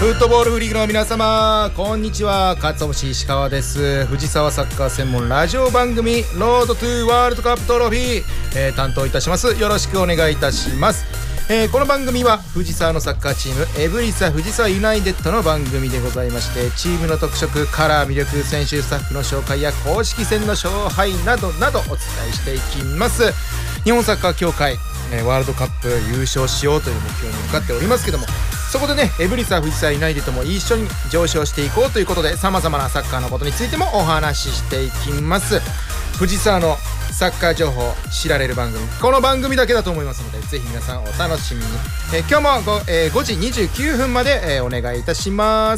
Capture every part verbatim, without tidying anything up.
フットボールフリークの皆様、こんにちは。かつお節石川です。藤沢サッカー専門ラジオ番組ロードトゥワールドカップトロフィー、えー、担当いたします。よろしくお願いいたします。えー、この番組は藤沢のサッカーチームエブリサ藤沢ユナイテッドの番組でございまして、チームの特色、カラー、魅力、選手スタッフの紹介や公式戦の勝敗などなどお伝えしていきます。日本サッカー協会、えー、ワールドカップ優勝しようという目標に向かっておりますけども、そこでね、エブリサ藤沢ユナイテッドも一緒に上昇していこうということで、様々なサッカーのことについてもお話ししていきます。藤沢のサッカー情報知られる番組、この番組だけだと思いますので、ぜひ皆さんお楽しみに。えー、今日も ご,、えー、ごじにじゅうきゅうふんまで、えー、お願いいたします。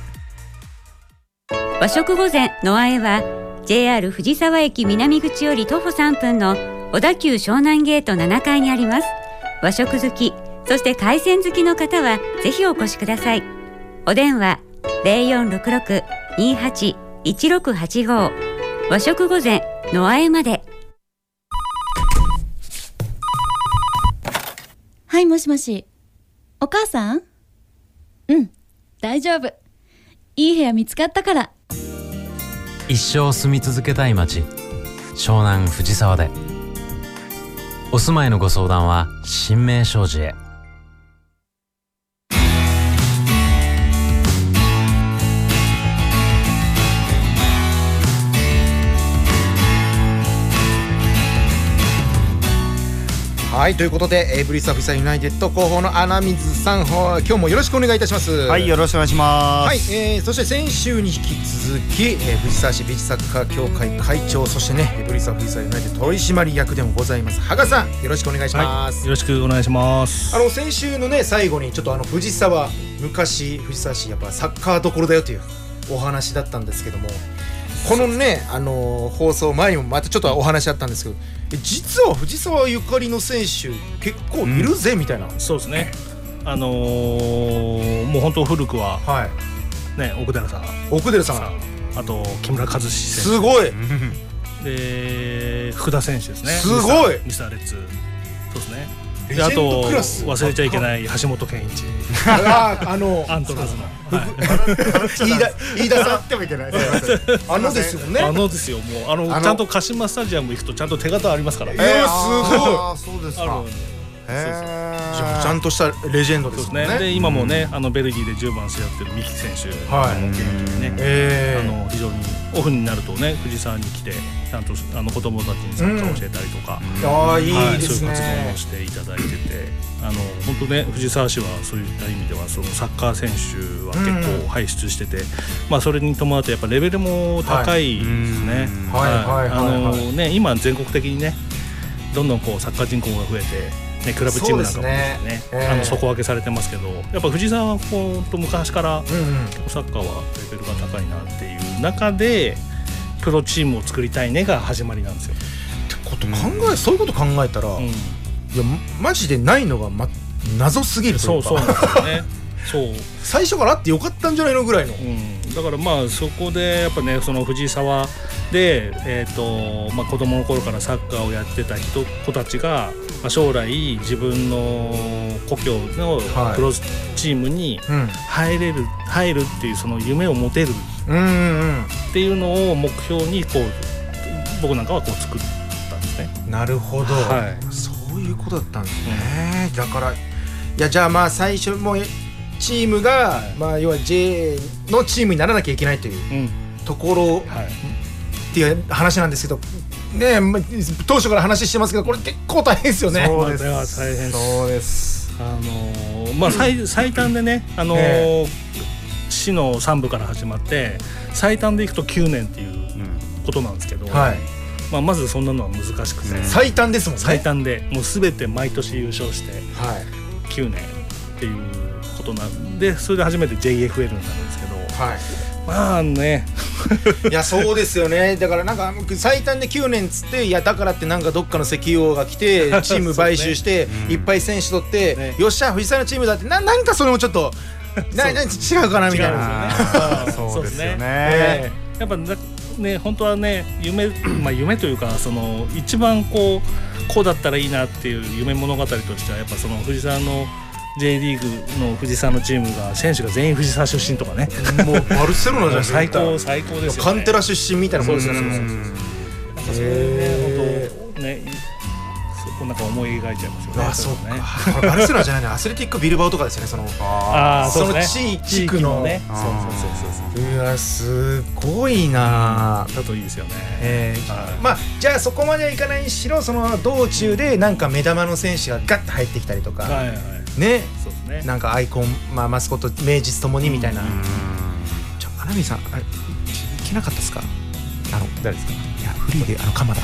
和食御膳ノアエは ジェイアール 藤沢駅南口より徒歩さんぷんの小田急湘南ゲートななかいにあります。和食好き、そして海鮮好きの方はぜひお越しください。お電話 ゼロよんろくろく にはち いちろくはちご、和食御膳ノアエまで。 はい、もしもし。お母さん？うん、大丈夫。いい部屋見つかったから。 一生住み続けたい街、湘南藤沢で。お住まいのご相談は新名商事へ。 はい、ということでエブリサ藤沢ユナイテッド広報の穴水さん、今日もよろしくお願いいたします。 はい、よろしくお願いします。 はい、えー、そして先週に引き続き、えー、藤沢市ビーチサッカー協会会長、そしてね、エブリサ藤沢ユナイテッド取締役でもございます羽賀さん、よろしくお願いします。 はい、よろしくお願いします。 あの先週のね、最後にちょっとあの藤沢、昔藤沢市やっぱサッカーどころだよというお話だったんですけども、このね、あのー、放送前にもまたちょっとお話あったんですけど、実は藤沢ゆかりの選手結構いるぜ、うん、みたいな。 そうですね、あのー、もう本当古くは、はい、ね、奥寺さん奥寺さん、 あと木村和志選手、 すごいで福田選手ですね、 すごいミスターレッツ、そうですね。であと忘れちゃいけない橋本健一、 ああのアントラーズの、はい、 飯田飯田さんってもいけない。 あのですよね。 あのですよ、もうあのちゃんと鹿島スタジアム行くとちゃんと手形ありますから。 えー、すごい。 あ、そうですか。 ちゃんとしたレジェンドですね。 で今もね、あのベルギーでじゅうばん背負ってる三木選手も現役にね、あの非常にオフになるとね、藤沢に来てちゃんとあの子供たちにサッカーを教えたりとか、 ああいいですね。 そういう活動もしていただいてて、あの本当ね、藤沢市はそういった意味ではそのサッカー選手は結構輩出してて、まあそれに伴ってやっぱレベルも高いですね。あのね、今全国的にね、どんどんこうサッカー人口が増えて。ね、クラブチームなんかもね、ね、えー、あの底上げされてますけど、やっぱ藤沢はこう昔からサッカーはレベルが高いなっていう中でプロチームを作りたいねが始まりなんですよ。 ってこと考え、うん、そういうこと考えたら、うん、いやマジでないのが、ま、謎すぎるというか、 そうそうなんですよねそう最初からあってよかったんじゃないのぐらいの、うん、 だからまあそこでやっぱね、その藤沢で、えーとまあ、子供の頃からサッカーをやってた人子たちが、まあ、将来自分の故郷のプロチームに入れる、はい、入るっていうその夢を持てるっていうのを目標にこう僕なんかはこう作ったんですね。 なるほど、はい、そういうことだったんですね、うん、だからいやじゃあまあ最初もうチームが、はい、まあ、要は J のチームにならなきゃいけないという、うん、ところ、はい、っていう話なんですけどね、当初から話してますけど、これ結構大変ですよね。 そうです、大変です。そうです。あのー、まあ 最, 最短でね、あのーえー、市のさん部から始まって最短でいくときゅうねんっていうことなんですけど、はい、まあ、まずそんなのは難しくて、 最短ですもんね。 最短でもうすべて毎年優勝してきゅうねんっていうことなんで、それで初めて ジェイエフエル になるんですけど、はい、まあねいやそうですよね。だからなんか最短できゅうねんつって、いやだからってなんかどっかの石油王が来てチーム買収して、ね、うん、いっぱい選手取って、ね、よっしゃ藤沢のチームだってな、なんかそれもちょっとなな違うかなみたいな。 そうですよね。 えー、やっぱね、本当はね、夢、まあ、夢というか、その一番こうこうだったらいいなっていう夢物語としては、やっぱその藤沢の J リーグの藤沢のチームが選手が全員藤沢出身とかねもうバルセロナじゃないですか最高最高ですよね。 カンテラ出身みたいなもんですよね。 そうそうそうそうなんかそれね本当ねそなんか思い描いちゃいますよね。 あ、そうねかバルセロナじゃないねアスレティックビルバオとかですよね。そのあそのそうですね地域のねそうそうそうそううわすごいなだといいですよね。 えーはいまあじゃあそこまではいかないにしろその道中でなんか目玉の選手がガッと入ってきたりとか、 はいはいねそうですね。 なんかアイコン、まあ、マスコット名実ともにみたいな、ちょ花見さんあれいけなかったですか？あの誰ですか？いやフリーであの鎌田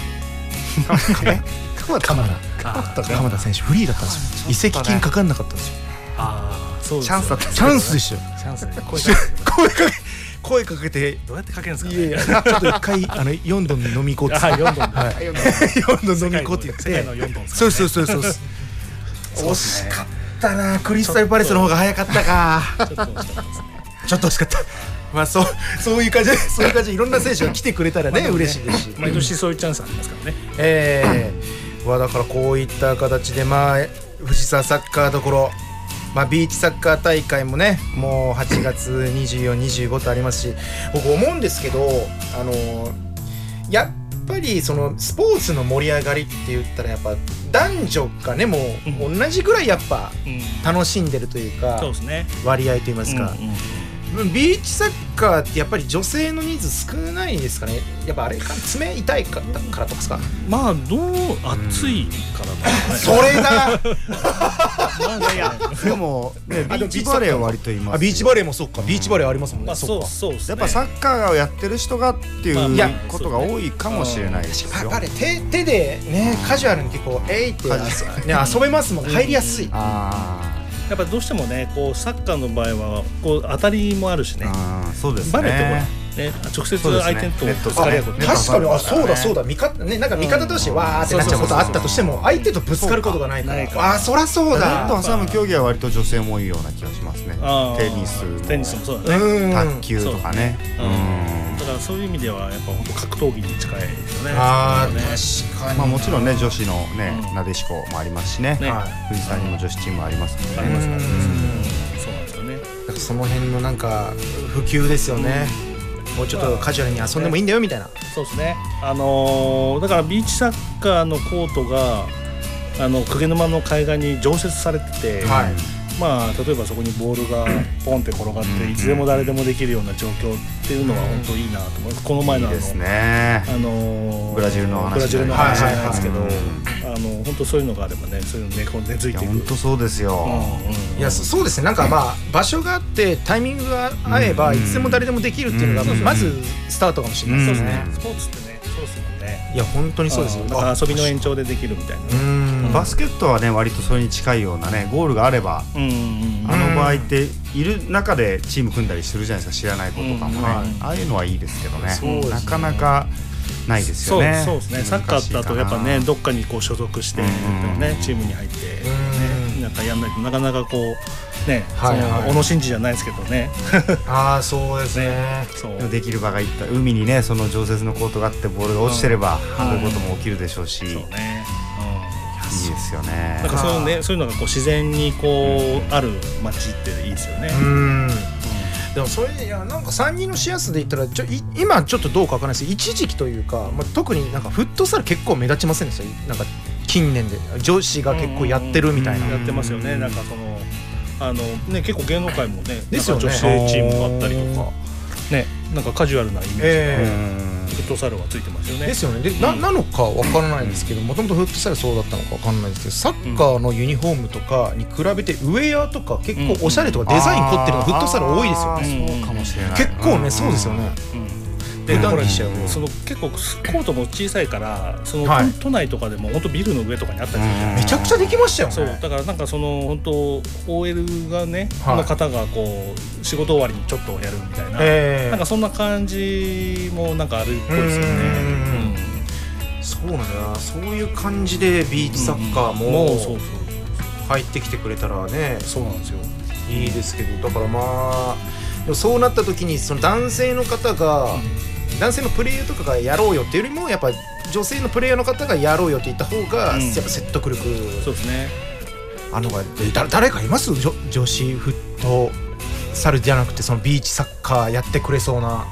鎌田鎌田鎌田選手フリーだったんですよ。移籍金かかんなかったんですよ。 ああそうですチャンスだったチャンスでしたよ。 チャンスね声声かけ声かけてどうやってかけるんですかね。 いやいやちょっと一回あのヨンドンに飲み行こうってあヨンドンはいヨンドン飲み行こうって言って世界のヨンドンですそうからねそうそうそう惜しかったなクリスタルパレスの方が早かったかちょっと惜しかったですね。 ちょっと惜しかったまあそうそういう感じでそういう感じでいろんな選手が来てくれたらね嬉しいですし毎年そういうチャンスありますからね。 ええはだからこういった形でまあ藤沢サッカーどころまあビーチサッカー大会もねもうはちがつにじゅうよっか、にじゅうごとありますし僕思うんですけどあのやっぱりそのスポーツの盛り上がりって言ったらやっぱ男女がねもう同じぐらいやっぱうん楽しんでるというかそうですね。 割合と言いますか、 うんうんビーチサッカーってやっぱり女性の人数少ないんですかね。やっぱあれか爪痛いかからとかですか。 まあどう暑いからだね。 それだまあいやでもねビーチバレーは割と言いますよ。 あビーチバレーもそうかビーチバレーありますもんね、 まあそうっかそうですね。 やっぱサッカーをやってる人がっていうまあいやことが多いかもしれないですよ。 バレー手手でねカジュアルに結構えいって、ね、遊べますもんね入りやすい。 あやっぱどうしてもねこうサッカーの場合はこう当たりもあるしね。 あーそうですね。 バレーってほらね直接そうですね相手とネットぶつかり合うことね。 確かにあそうだそうだ味方ねなんか味方としてわーってなっちゃうことあったとしても相手とぶつかることがないからないからあそらそうネッだト挟む競技は割と女性も多いような気がしますね。 あーテニスもテニスもそうだね。 うん卓球とかね。 うんだからそういう意味ではやっぱ本当格闘技に近いですよね。 あーね確かにまあもちろんね女子のねうんなでしこもありますしね。 ねはい藤沢にも女子チームありますもんね。 ありますからね。 うんそうなんですよね。 だからその辺のなんか普及ですよね、もうちょっとカジュアルに遊んでもいいんだよみたいな。 そうですね。あのーだからビーチサッカーのコートがあの鵠沼の海岸に常設されてて、 はいまあ例えばそこにボールがポンって転がっていつでも誰でもできるような状況っていうのは本当いいなと思います。この前のあのいいですね。 あのーブラジルの話ブラジルの話じゃないですけど、 はいはいあの本当そういうのがあればねそういうの根こ根付いていく。 いや本当そうですよ。 うんうんいやそそうですねなんかまあ場所があってタイミングが合えばうんいつでも誰でもできるっていうのがうんまずスタートかもしれないですね。 スポーツってねそうですもんね。 いや本当にそうですよ。 んだから遊びの延長でできるみたいなうね。 んバスケットはね割とそれに近いようなねゴールがあればうんうんうんあの場合っている中でチーム組んだりするじゃないですか知らない子とかもね、 うんはいああいうのはいいですけどねそうですねなかなかないですそうよね。 そうですね。サッカーだとやっぱねどっかにこう所属して、 うんねチームに入って、 うんねなんかやんないとなかなかこうね、 はいはいその小野伸二じゃないですけどね。 ああそうですね。 そうでもできる場がいった海にねその常設のコートがあってボールが落ちてれば、 うんそういうことも起きるでしょうし、 そうね。 いいですようん。 ねなん。かそういうねそういうのがこう自然にこうある街っていいですよね。 うんでもそれいやなんかさんにんのシェア数で言ったらちょい今ちょっとどうかわからないですけど一時期というか、まあ、特になんかフットサル結構目立ちませんでしたなんか近年で女子が結構やってるみたいな。 やってますよね。なんかそのあのね結構芸能界もねですよねなんか女性チームがあったりとかねなんかカジュアルなイメージが、 えうんフットサルはついてますよね。 ですよねでななのかわからないですけどもともとフットサルそうだったのかわからないですけどサッカーのユニフォームとかに比べてウェアとか結構おしゃれとかデザイン凝ってるのフットサル多いですよあね。 ーそうかもしれない。 結構ねそうですよね。 うんででこれ暖気しちゃうその結構コートも小さいからその、 はい都内とかでも本当ビルの上とかにあったりするじゃないめちゃくちゃできましたよね。 そうだからなんかその本当 オーエル がね、 はいの方がこう仕事終わりにちょっとやるみたいな、 ええなんかそんな感じもなんかあるっぽいですよね。 うんそうなんだなそういう感じでビーチサッカーもうそうそうも入ってきてくれたらねそうなんですよ。 いいですけどだからまあでもそうなった時にその男性の方が、男性のプレイヤーとかがやろうよっていうよりもやっぱ女性のプレイヤーの方がやろうよって言った方が、 うんやっぱ説得力そうですね。 あのだ誰かいます女女子フットサルじゃなくてそのビーチサッカーやってくれそうな。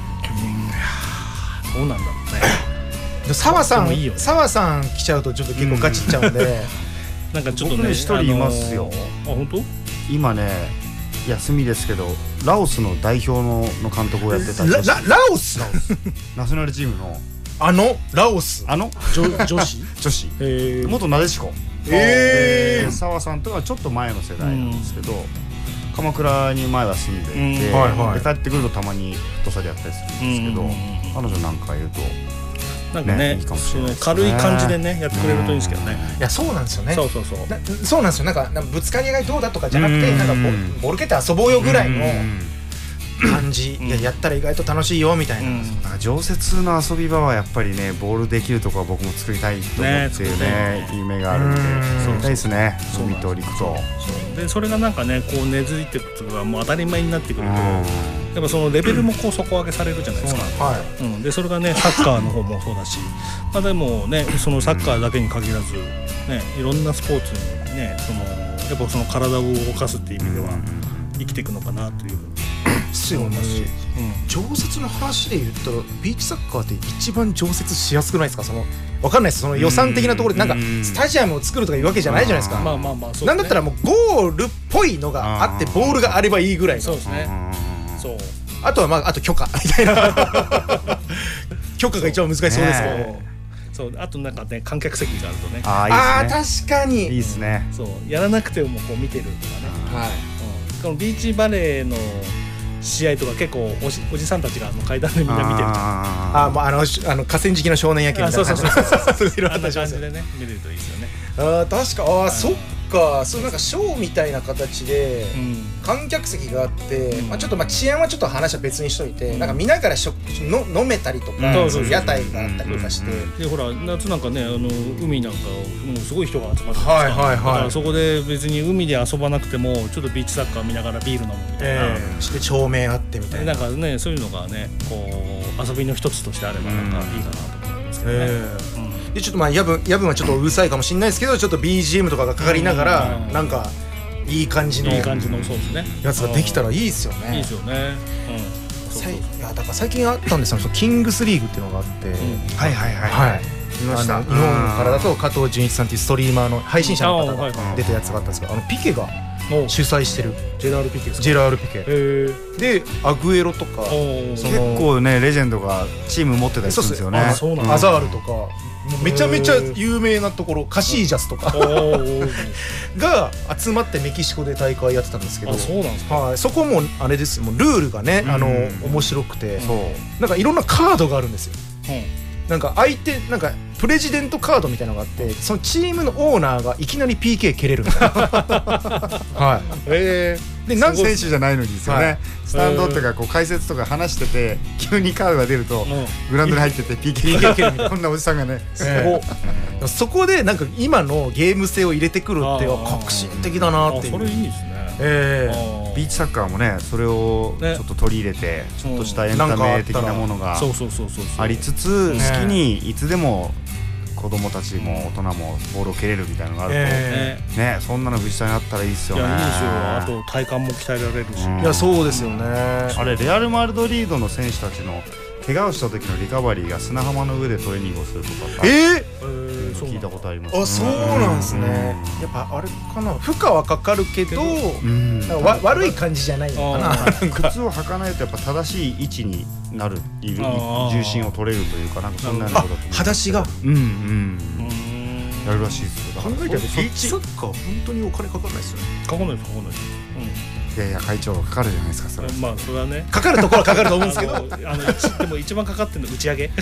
どうなんだろうね。 澤さんいいよね、 澤さん来ちゃうとちょっと結構ガチっちゃうんでなんかちょっとね僕ね一人いますよ、 あのー、あ本当？ 今ね休みですけどラオスの代表 の, の監督をやってたラ, ラ, ラオスナショナルチームのあのラオスあの女, 女子女子えー、 元なでしこえー、 澤さんとはちょっと前の世代なんですけど、うん、鎌倉に前は住んでいて、 うんはいはい、 で帰ってくるとたまにフットサルやったりするんですけど、うん、彼女なんかいるとなんか ね, ねいいかもしれないですね、軽い感じでねやってくれるといいんですけどね。 いやそうなんですよね。 そうそうそうなそうなんですよ。なんかなんかぶつかり合いどうだとかじゃなくて、なんかボボール蹴って遊ぼうよぐらいの感じ、いややったら意外と楽しいよみたいな。 なんか常設の遊び場はやっぱりねボールできるとこは僕も作りたいと思っていうね夢があるんで作りたいですね。海と陸とそうでそれがなんかねこう根付いていくのがもう当たり前になってくると、やっぱそのレベルもこう底上げされるじゃないですか。はいうん、でそれがねサッカーの方もそうだし、まあでもねそのサッカーだけに限らずねいろんなスポーツにねそのやっぱその体を動かすっていう意味では生きていくのかなというですよね。うん、常設の話で言ったらビーチサッカーって一番常設しやすくないですか。そのわかんないです。その予算的なところでなんかスタジアムを作るとかいうわけじゃないじゃないですか。 まあまあまあそうですね。 なんだったらもうゴールっぽいのがあってボールがあればいいぐらいの。 そうですね。そうあとはまああと許可みたいな許可が一番難しそうですけど、 そうあとなんかね観客席があるとね、 ああーいいですね。 確かにいいですね。 そうやらなくてもこう見てるとかね、はいうん、このビーチバレーの試合とか結構お じ, おじさんたちが階段でみんな見てるじゃん。 ああもうあのあの河川敷の少年野球みたいなそうそうそうそうそうあんな感じでね見れるといいですよね。 あ確かあ、はい、そっかそうなんかショーみたいな形で観客席があって、うんまあ、ちょっとまあ治安はちょっと話は別にしといて、うん、なんか見ながらしょの飲めたりとか、うん、そう屋台があったりとかして、うん、 でほら夏なんかねあの海なんかもうすごい人が集まってるんですか、 はいはいはい、 だからそこで別に海で遊ばなくてもちょっとビーチサッカー見ながらビール飲むみたいな、 えー、して照明あってみたいななんかねそういうのがねこう遊びの一つとしてあればなんかいいかなと思うんですけどね、えーうんでちょっとまあ夜分夜分はちょっとうるさいかもしれないですけどちょっと ビージーエム とかがかかりながらなんかいい感じのいい感じのそうですねやつができたらいいですよね。 いいですよね。 うん、そうそういやだから最近あったんですよ。キングスリーグっていうのがあって、うん、 はいはいはいはい見ました。日本からだと加藤純一さんっていうストリーマーの配信者の方が出たやつがあったんですけど、あのピケが主催してるジェラール・ピケですか。 ジェラール・ピケでアグエロとか結構ねレジェンドがチーム持ってたりするんですよね。 アザールとかめちゃめちゃ有名なところカシージャスとかが集まってメキシコで大会やってたんですけど、 あそうなんですか、 はい、そこもあれですよ。もうルールがね、うん、あの面白くて、そうなんかいろんなカードがあるんですよ、うん、なんか相手なんかプレジデントカードみたいなのがあってそのチームのオーナーがいきなり ピーケー 蹴れるみたいなはい、 えー、で何選手じゃないのにですよね、はい、スタンドとかこう解説とか話してて急にカードが出るとグラウンドに入ってて ピーケー 蹴るみたいなこんなおじさんがね、 えー、そこでなんか今のゲーム性を入れてくるって革新的だなっていう。 それいいですね。 えー、ビーチサッカーもねそれをちょっと取り入れてちょっとしたエンタメ的なものがありつつ好きにいつでも子供たちも大人もボールを蹴れるみたいなのがあると、えー、ねそんなの藤田にあったらいいですよね。 いやいいですよ。あと体幹も鍛えられるし、 うん、いやそうですよね。 あれレアル・マドリードの選手たちの怪我をした時のリカバリーが砂浜の上でトレーニングをするとかえー、聞いたことあります、ね、 あそうなんですね、うん、やっぱあれかな負荷はかかるけど、うん、なんかわ悪い感じじゃないのかな。 靴を履かないとやっぱ正しい位置になるっていう重心を取れるというかなんかそんなのだと思う。 裸足がうんうんやるらしいですよ。 考えたらビーチサッカー本当にお金かかんないですよね。 かかんないですかかんないです、 うん、いやいや会長かかるじゃないですかそれ。 まあそれはねかかるところはかかると思うんですけどあのあのでも一番かかってるの打ち上げい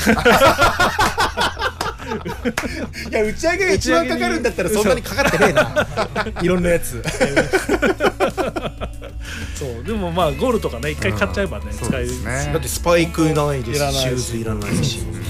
や打ち上げが一番かかるんだったらそんなにかかってねえないろんなやつそうでもまあゴールとかね一回買っちゃえばね、うん、使える、 ね、 だってスパイクないですしシューズいらないし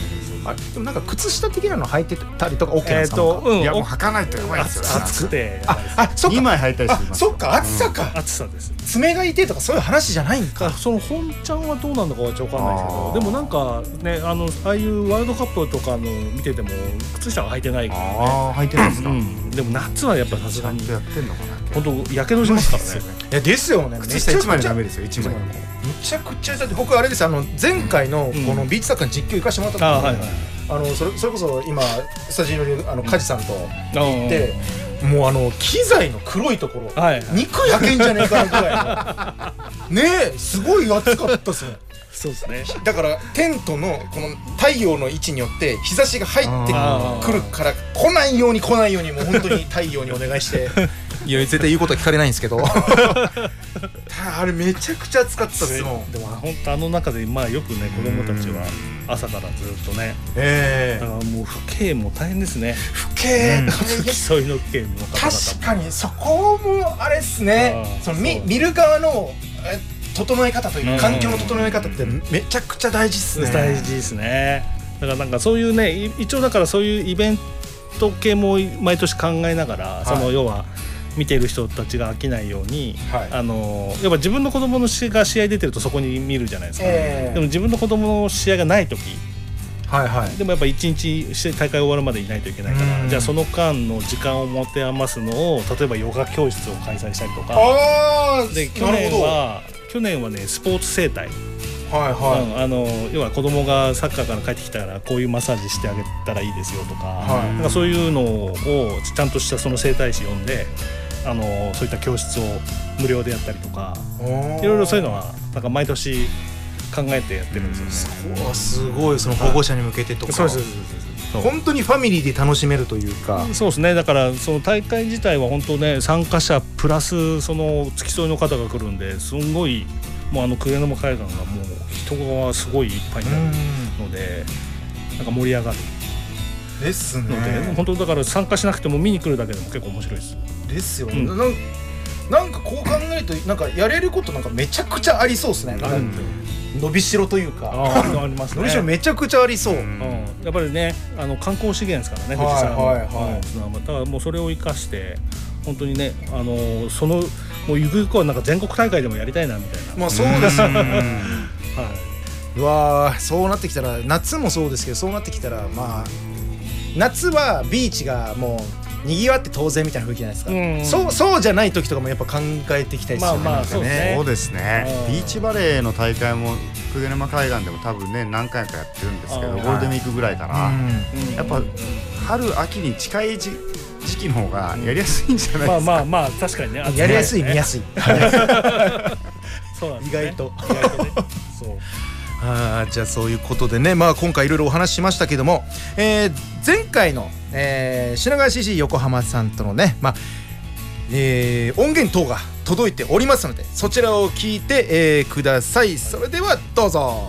あでもなんか靴下的なの履いてたりとか OK なんですか？えーとうん、いやもう履かないとやばいですよ。 暑くてああそっかにまい履いたりしてます。 そっか暑さか、 うん、暑さです。 爪が痛いとかそういう話じゃないんか。 その本ちゃんはどうなのかはちょっと分かんないですけど、でもなんかねあのああいうワールドカップとかの見てても靴下は履いてないからね。 ああ履いてないですか、 うん、でも夏はやっぱさすがにやってんのかな。 本当やけどしますからね。 いやですよね。 靴下いちまいでダメですよ。いちまい。 めちゃくちゃだって僕あれですあの前回のこのビーチサッカーの実況行かしてもらった時に、うん、あ、はいはい、あのそれそれこそ今スタジオにいるあの梶さんと行って、うん、もうあの機材の黒いところ、はいはい、肉焼けんじゃねえかなぐらいのねえすごい暑かったですね。 そうですね。 だからテントのこの太陽の位置によって日差しが入ってくるから来ないように来ないようにもう本当に太陽にお願いしていや絶対言うことは聞かれないんですけどあれめちゃくちゃ暑かったですもん。 でも本当あの中でまあよくね子供たちは朝からずっとね、 えー、 だからもう父兄も大変ですね。 父兄、うん、 付き添いの父兄の方々も確かにそこもあれっすね。その 見, 見る側の整え方というか環境の整え方ってめちゃくちゃ大事ですね。 大事ですね。だからなんかそういうね一応だからそういうイベント系も毎年考えながら、はい、その要は見ている人たちが飽きないように、はい、あのやっぱ自分の子供の試が試合出てるとそこに見るじゃないですか、えー、でも自分の子供の試合がない時、はいはい、でもやっぱ一日大会終わるまでいないといけないから、じゃあその間の時間を持て余すのを例えばヨガ教室を開催したりとかで去年は去年はねスポーツ整体、はいはい、うん、あの要は子供がサッカーから帰ってきたらこういうマッサージしてあげたらいいですよとか、はい、なんかそういうのをちゃんとしたその整体師呼んであのそういった教室を無料でやったりとかいろいろそういうのはなんか毎年考えてやってるんですよね。 すごいその保護者に向けてとか、そうそうそうそう、本当にファミリーで楽しめるというか。 そうですね。だからその大会自体は本当ね参加者プラスその付き添いの方が来るんですんごいもうあの久米沼海岸がもう人がすごいいっぱいになるのでなんか盛り上がるですね。 ので本当だから参加しなくても見に来るだけでも結構面白いです。 ですよね、うん、なんなんかこう考えるとなんかやれることなんかめちゃくちゃありそうですね。うん、伸びしろというか あ, あります、ね、伸びしろめちゃくちゃありそう、うん、 やっぱりねあの観光資源ですからね、富士山は、はいはいはい、だからもうそれを生かして本当にねあのそのもうゆくゆくはなんか全国大会でもやりたいなみたいな。 まあそうですよね、はい、うわそうなってきたら夏もそうですけどそうなってきたらまあ夏はビーチがもうにぎわって当然みたいな雰囲気じゃないですか、うんうん、そう、そうじゃない時とかもやっぱ考えていきたいですよね。まあまあそうですね。 そうですね。ビーチバレーの大会も久米沼海岸でも多分ね何回かやってるんですけどゴールデンウィークぐらいかな、うん、やっぱ春秋に近い時時期の方がやりやすいんじゃないですか、うん、 まあまあまあ確かにねやりやすい見やすいそうなんですね、 意外と意外とねそうあじゃあそういうことでね、まあ、今回いろいろお話ししましたけども、えー、前回の、えー、品川 シーシー 横浜さんとのね、まあえー、音源等が届いておりますのでそちらを聞いて、えー、ください。それではどうぞ。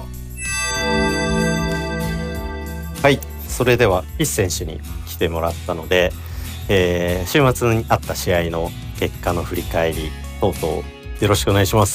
はい、それでは岸選手に来てもらったので、えー、週末にあった試合の結果の振り返り等々よろしくお願いします。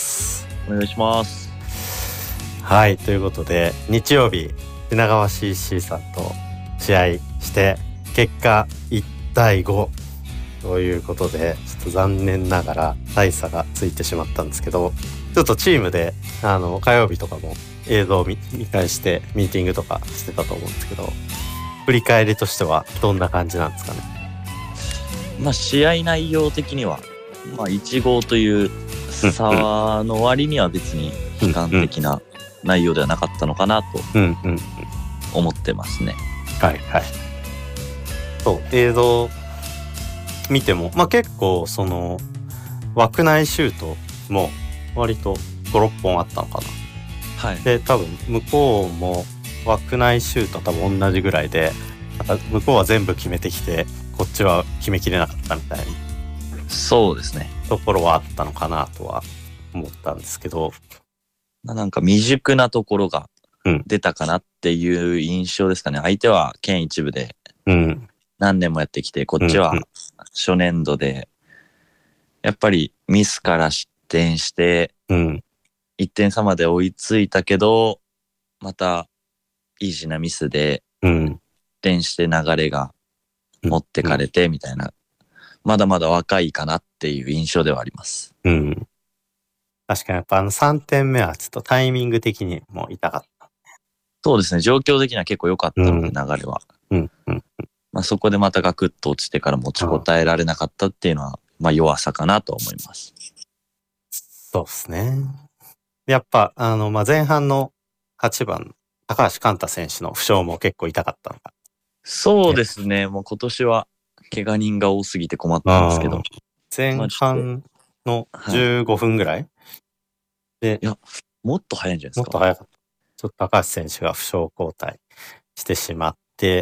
お願いします。 はい、ということで日曜日品川 シーシー さんと試合して結果いちたいごということでちょっと残念ながら大差がついてしまったんですけど、ちょっとチームであの火曜日とかも映像を 見, 見返してミーティングとかしてたと思うんですけど、振り返りとしてはどんな感じなんですかね。 まあ試合内容的にはまあいちたいごという差の割には別に悲観的な内容ではなかったのかなと思ってますね。 はいはい。そう映像見てもまあ結構その枠内シュートも割とご、ろっぽんあったのかな。はい。で多分向こうも枠内シュート多分同じぐらいで、なんか向こうは全部決めてきてこっちは決めきれなかったみたいな。 そうですね。 ところはあったのかなとは思ったんですけど。 なんか未熟なところが出たかなっていう印象ですかね。うん、相手は県一部で何年もやってきて、こっちは初年度で、やっぱりミスから失点して、いってん差まで追いついたけど、またイージーなミスで転して流れが持ってかれてみたいな、うん、まだまだ若いかなっていう印象ではあります。 うん。確かにやっぱあのさんてんめはちょっとタイミング的にも痛かった。 そうですね。状況的には結構良かったので、うん、流れは。 うんうん。 まあ、そこでまたガクッと落ちてから持ちこたえられなかったっていうのは、まあ弱さかなと思います。 そうですね。やっぱ、あの、まあ、前半のはちばん、高橋寛太選手の負傷も結構痛かったのか。 そうですね。もう今年は怪我人が多すぎて困ったんですけど。 前半のじゅうごふんぐらい、はい、で、 いや、もっと早いんじゃないですか。 もっと早かった。ちょっと高橋選手が負傷交代してしまって、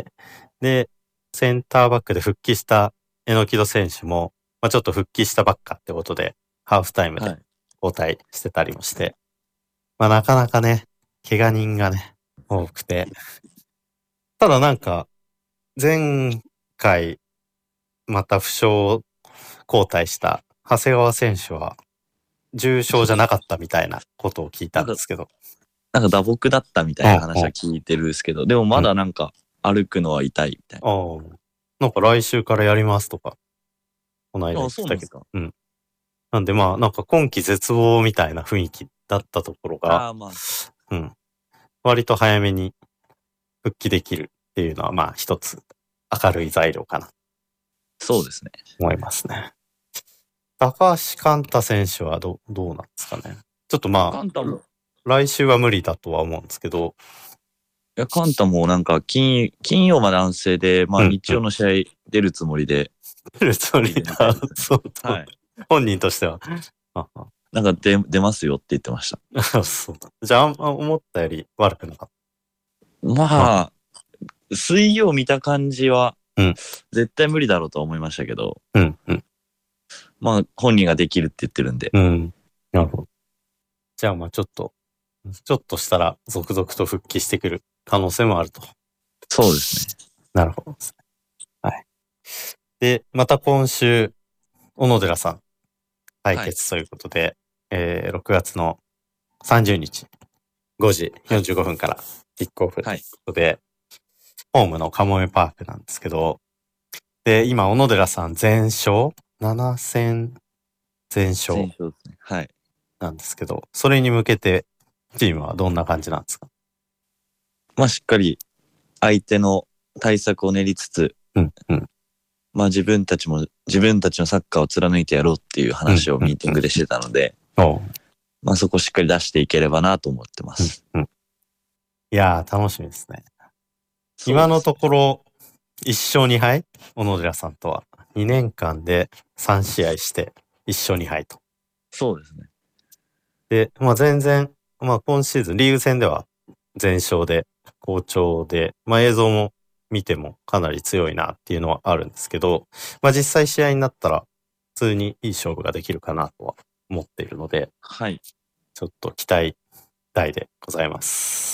で、センターバックで復帰した榎戸選手も、まあ、ちょっと復帰したばっかってことで、ハーフタイムで交代してたりもして、はい、まあなかなかね、怪我人がね、多くて。ただなんか、前回、また負傷交代した長谷川選手は、重傷じゃなかったみたいなことを聞いたんですけど。 なんか打撲だったみたいな話は聞いてるんですけど、でもまだなんか歩くのは痛いみたいな。 ああ。なんか来週からやりますとか、この間言ってたけど。うん。なんでまあ、なんか今季絶望みたいな雰囲気だったところが、 あまあ、 うん。割と早めに復帰できるっていうのはまあ一つ明るい材料かな。 そうですね。 思いますね。高橋寛太選手はど、どうなんですかね。ちょっとまあ、来週は無理だとは思うんですけど。 いや、カンタもなんか金、金曜まで安静で、まあ日曜の試合出るつもりで。 出るつもりだ。そうそう。はい。本人としては。 なんか出、出ますよって言ってました。 そうだ。じゃあ、思ったより悪くなかった。 まあ、水曜見た感じは、うん、絶対無理だろうとは思いましたけど。 うんうん。 まあ、本人ができるって言ってるんで。 うん。なるほど。じゃあ、まあちょっと、ちょっとしたら続々と復帰してくる可能性もあると。 そうですね。 なるほどですね。はい。で、また今週、小野寺さん、対決ということで、はい、えー、ろくがつのさんじゅうにち、ごじよんじゅうごふんからキックオフということで、はい、ホームのカモメパークなんですけど、で、今、小野寺さん全勝ななせん全勝。 全勝ですね。はい。 なんですけど、それに向けて、チームはどんな感じなんですか？ まあ、しっかり相手の対策を練りつつ、 うんうん、 まあ自分たちも自分たちのサッカーを貫いてやろうっていう話をミーティングでしてたので、 うんうんうん、 まあそこをしっかり出していければなと思ってます。 うんうん、いやー楽しみですね。今のところいっしょうにはい、小野寺さんとはにねんかんでさんしあいしていっしょうにはいと。 そうですね。 で、まあ全然、まあ今シーズンリーグ戦では全勝で好調で、まあ映像も見てもかなり強いなっていうのはあるんですけど、まあ実際試合になったら普通にいい勝負ができるかなとは思っているので、 はい。 ちょっと期待大でございます。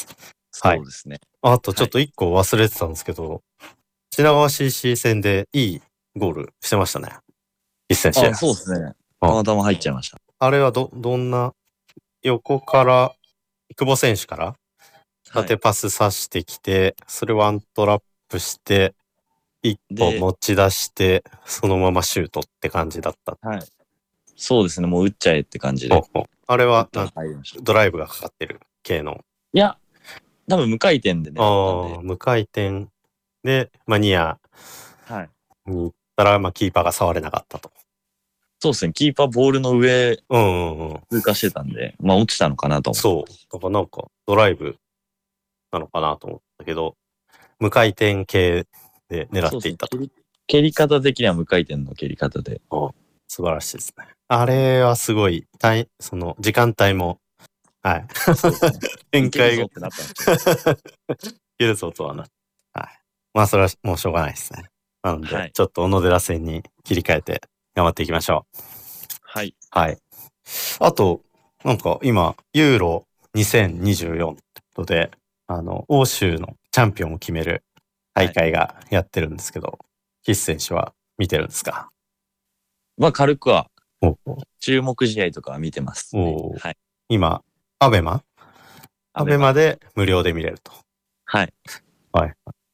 そうですね。 はい、あとちょっと一個忘れてたんですけど、はい、品川 シーシー 戦でいいゴールしてましたね。一戦試合。 あ、そうですね。たまたま入っちゃいました。 あれはど、どんな、横から、久保選手から縦パスさしてきて、はい、それをワントラップして、一歩持ち出して、そのままシュートって感じだった。 はい。そうですね。もう打っちゃえって感じで。 ほうほうあれはドライブがかかってる系の。 いや、多分無回転でね。 ああ、無回転で、まあ、ニアに行ったら、まあ、キーパーが触れなかったと。 そうですね。キーパーボールの上、 うんうんうん。 通過してたんで、まあ落ちたのかなと思って。そう。だからなんか、ドライブなのかなと思ったけど、無回転系で狙っていったと。 そうそう蹴り方的には無回転の蹴り方で。 素晴らしいですね。あれはすごい、その、時間帯も、はい。ね、展開が。いけるぞってなったんですよ。いけるぞとはな。はい。まあ、それはもうしょうがないですね。なので、はい、ちょっと小野寺戦に切り替えて頑張っていきましょう。 はい。 はい。あと、なんか今、ユーロにせんにじゅうよんとで、あの、欧州のチャンピオンを決める大会がやってるんですけど、岸選手は見てるんですか？ まあ、軽くは、注目試合とかは見てます、ね。はい。 今、アベマアベマで無料で見れると。 はい。 はい。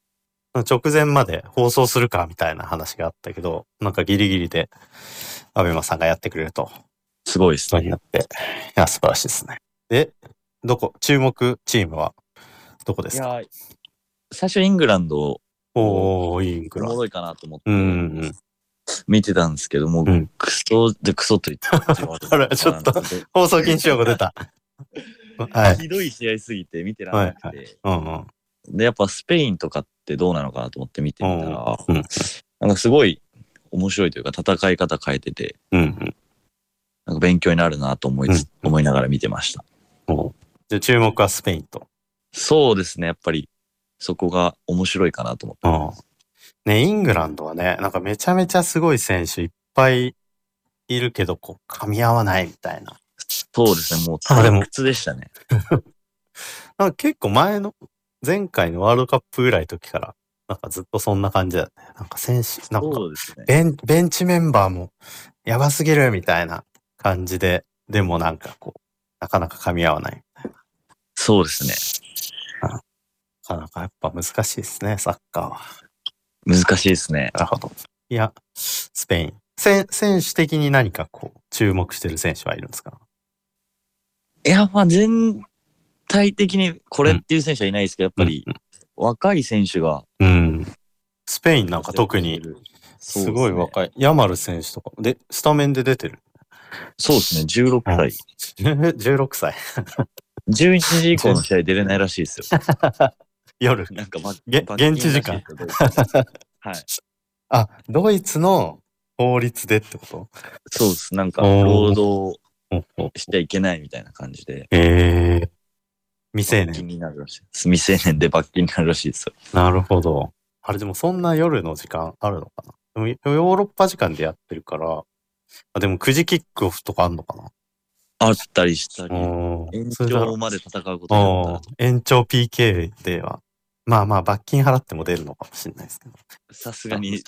直前まで放送するかみたいな話があったけど、なんかギリギリでアベマさんがやってくれると。 すごいですね。 になって、いや、素晴らしいですね。で、どこ、注目チームはどこですか？ いや、最初イングランドおー、イングランド。 おもろいかなと思って見てたんですけども、うん、クソでクソと言ってあら、ちょっと放送禁止用語出た。 はい、ひどい試合すぎて見てられなくて、はいはいうんうん、でやっぱスペインとかってどうなのかなと思って見てみたら、うんうん、なんかすごい面白いというか戦い方変えてて、うんうん、なんか勉強になるなと思い、うんうん、思いながら見てました。 で注目はスペインと。 そうですね、やっぱりそこが面白いかなと思ってます。 ね、イングランドはね、なんかめちゃめちゃすごい選手いっぱいいるけど、こう噛み合わないみたいな。 そうですね、もう退屈でしたね。 なんか結構前の前回のワールドカップぐらいの時からなんかずっとそんな感じだね。なんか選手なんかベン、ベンチメンバーもやばすぎるみたいな感じで、でもなんかこうなかなか噛み合わないみたいな。 そうですね。 なかなかやっぱ難しいですね、サッカーは。 難しいですね。 なるほど。いや、スペイン。選手的に何かこう注目してる選手はいるんですか？ いや、まあ全体的にこれっていう選手はいないですけど、やっぱり若い選手が。 うん。スペインなんか特にすごい若い。ね、ヤマル選手とか。で、スタメンで出てる。 そうですね、じゅうろくさい。 じゅうろくさい。 じゅういちじ以降の試合出れないらしいですよ。 夜。 なんか、ま、 現地時間。 はい。 あ、ドイツの法律でってこと？ そうです。なんか、労働しちゃいけないみたいな感じで。 えー、未成年。 罰金になるらしいです。未成年で罰金になるらしいですよ。 なるほど。あれでもそんな夜の時間あるのかな？でもヨーロッパ時間でやってるから、あでもくじキックオフとかあんのかな？ あったりしたり、延長まで戦うことになったら。 延長 ピーケー では、まあまあ罰金払っても出るのかもしれないですけど。 さすがに。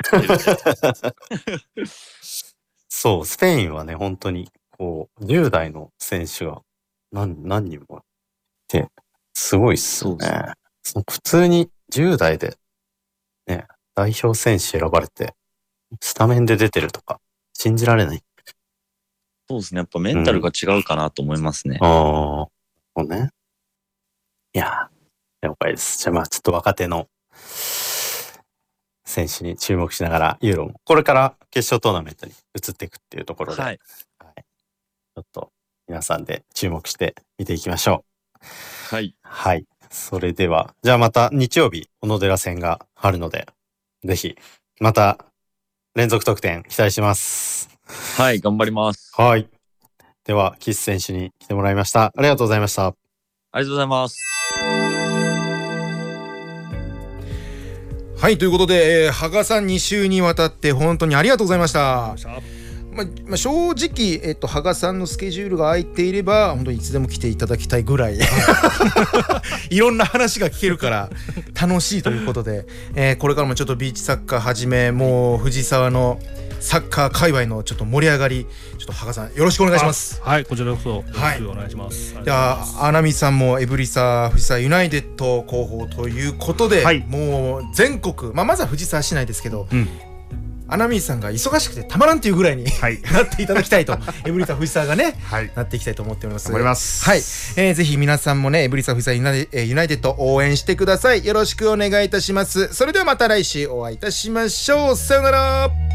そう、スペインはね、本当に、こう、じゅう代の選手が何、何人もいて、すごいっすよね。その普通にじゅう代で、ね、代表選手選ばれて、スタメンで出てるとか、信じられない。 そうですね。やっぱメンタルが違うかなと思いますね。 うん、ああ、そうね。いや、了解です。じゃあまあちょっと若手の選手に注目しながら、ユーロもこれから決勝トーナメントに移っていくっていうところで、はいはい、ちょっと皆さんで注目して見ていきましょう。 はい。 はい。それでは、じゃあまた日曜日、小野寺戦があるので、ぜひ、また連続得点期待します。 はい、頑張ります。 はい。では、キス選手に来てもらいました。ありがとうございました。 ありがとうございます。 はい、ということで、えー、羽賀さんに週にわたって本当にありがとうございました。まあまあ、正直、えっと、羽賀さんのスケジュールが空いていれば本当にいつでも来ていただきたいぐらいいろんな話が聞けるから楽しいということで、えー、これからもちょっとビーチサッカーはじめもう藤沢のサッカー界隈のちょっと盛り上がり、ちょっと羽賀さんよろしくお願いします。 はい、こちらこそよろしくお願いします。 はい、じゃあ穴見さんもエブリサ藤沢ユナイテッド広報ということで、はい、もう全国、まあ、まずは藤沢市内ですけど、うん穴水さんが忙しくてたまらんというぐらいに、はい、なっていただきたいとエブリサ藤沢がね、はい、なっていきたいと思っております。 頑張ります。 はい、えー、ぜひ皆さんもねエブリサ藤沢ユナイテッド応援してください。よろしくお願いいたします。それではまた来週お会いいたしましょう。さよなら。